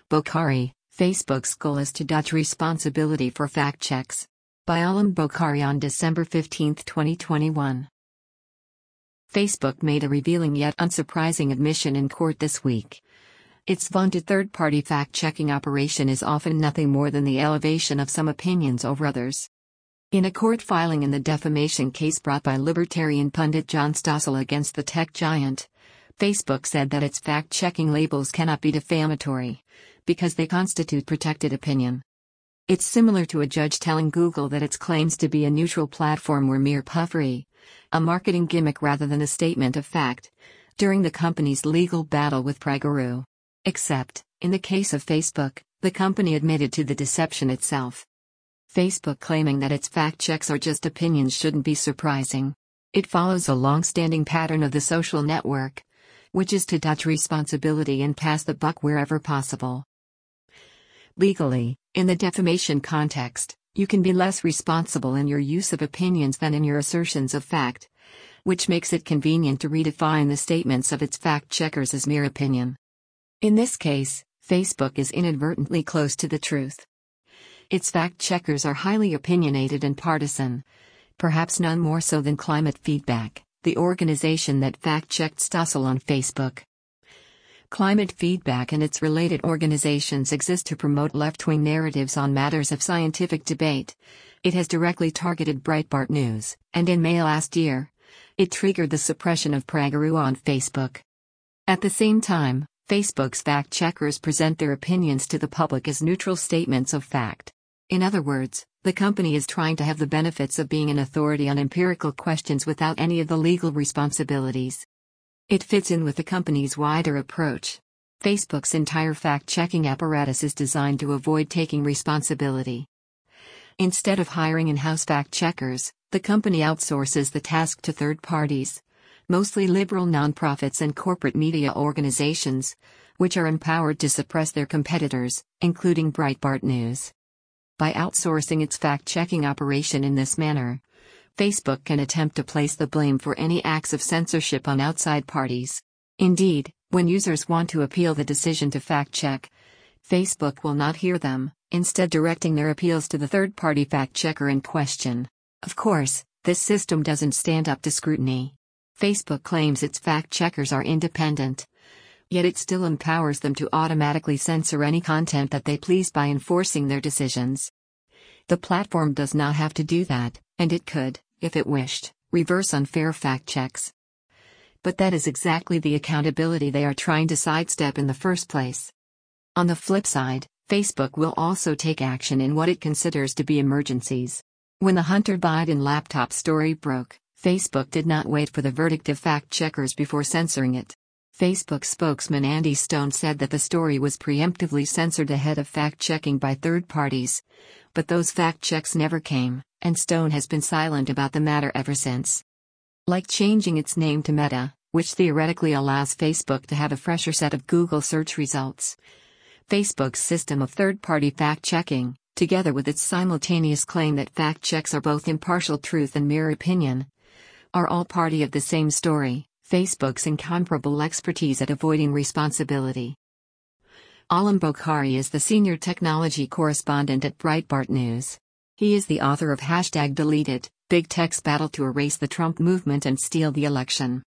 Bokhari, Facebook's goal is to dodge responsibility for fact checks. By Alam Bokhari on December 15, 2021. Facebook made a revealing yet unsurprising admission in court this week. Its vaunted third-party fact-checking operation is often nothing more than the elevation of some opinions over others. In a court filing in the defamation case brought by libertarian pundit John Stossel against the tech giant, Facebook said that its fact-checking labels cannot be defamatory, because they constitute protected opinion. It's similar to a judge telling Google that its claims to be a neutral platform were mere puffery, a marketing gimmick rather than a statement of fact, during the company's legal battle with PragerU. Except, in the case of Facebook, the company admitted to the deception itself. Facebook claiming that its fact checks are just opinions shouldn't be surprising. It follows a long-standing pattern of the social network, which is to dodge responsibility and pass the buck wherever possible. Legally, in the defamation context, you can be less responsible in your use of opinions than in your assertions of fact, which makes it convenient to redefine the statements of its fact-checkers as mere opinion. In this case, Facebook is inadvertently close to the truth. Its fact-checkers are highly opinionated and partisan, perhaps none more so than Climate Feedback, the organization that fact-checked Stossel on Facebook. Climate Feedback and its related organizations exist to promote left-wing narratives on matters of scientific debate. It has directly targeted Breitbart News, and in May last year, it triggered the suppression of PragerU on Facebook. At the same time, Facebook's fact-checkers present their opinions to the public as neutral statements of fact. In other words, the company is trying to have the benefits of being an authority on empirical questions without any of the legal responsibilities. It fits in with the company's wider approach. Facebook's entire fact-checking apparatus is designed to avoid taking responsibility. Instead of hiring in-house fact-checkers, the company outsources the task to third parties, mostly liberal nonprofits and corporate media organizations, which are empowered to suppress their competitors, including Breitbart News. By outsourcing its fact-checking operation in this manner, Facebook can attempt to place the blame for any acts of censorship on outside parties. Indeed, when users want to appeal the decision to fact-check, Facebook will not hear them, instead directing their appeals to the third-party fact-checker in question. Of course, this system doesn't stand up to scrutiny. Facebook claims its fact-checkers are independent, yet it still empowers them to automatically censor any content that they please by enforcing their decisions. The platform does not have to do that, and it could, if it wished, reverse unfair fact checks. But that is exactly the accountability they are trying to sidestep in the first place. On the flip side, Facebook will also take action in what it considers to be emergencies. When the Hunter Biden laptop story broke, Facebook did not wait for the verdict of fact-checkers before censoring it. Facebook spokesman Andy Stone said that the story was preemptively censored ahead of fact-checking by third parties, but those fact-checks never came, and Stone has been silent about the matter ever since. Like changing its name to Meta, which theoretically allows Facebook to have a fresher set of Google search results, Facebook's system of third-party fact-checking, together with its simultaneous claim that fact checks are both impartial truth and mere opinion, are all party of the same story: Facebook's incomparable expertise at avoiding responsibility. Alam Bokhari is the senior technology correspondent at Breitbart News. He is the author of #DeleteIt, Big Tech's Battle to Erase the Trump Movement and Steal the Election.